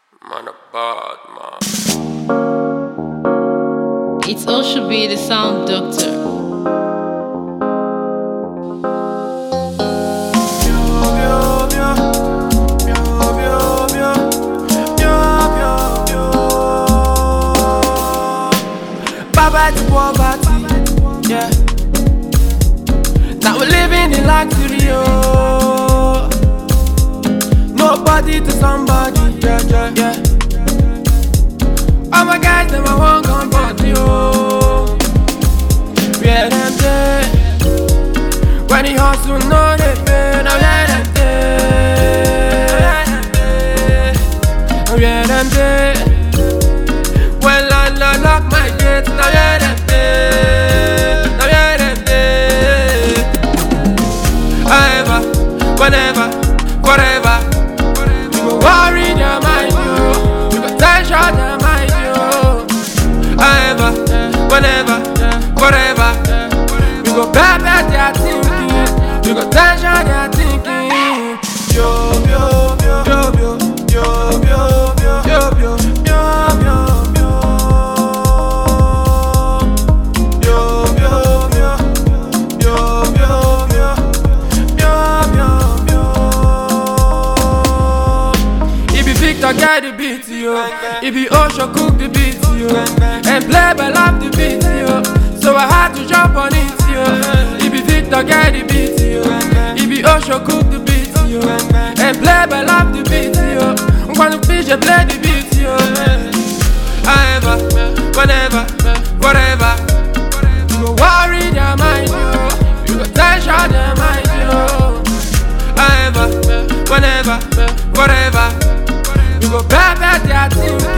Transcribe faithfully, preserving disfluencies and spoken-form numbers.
Man, a bad man. It's all should be the sound doctor. Baba to poverty, yeah. Now we're living in luxury, oh. Nobody to somebody, yeah, yeah, yeah. All my guys, them I want come party, oh. Yeah, them day. When he hustle, no they pay. Now yeah, them day. Oh yeah, them day. When landlord lock my gates, now yeah, them day. Now yeah, them day. However, whenever, whatever, you go worry their mind, yo. You go tension their mind, yo. However, whenever, whatever, you go pepper their thinking. You go tension their thinking. Yo, yo, yo, yo, yo, yo, yo, yo, yo, yo, yo, yo. Yo, yo, yo, yo, yo, yo, yo, yo, yo. It be Victor guy the beat, yo. It be Osho cook the beat, yo. And play by love the beat, yo. So I had to jump on it, yo. It be Victor guy the beat, yo. It be Osho cook the beat, yo. And play by love the beat, yo. I'm gonna fish and play the beat, yo. However, whenever, whatever, you go worry their mind, yo. You go tension their mind, yo. However, whenever, whatever, you go pepper their thinking.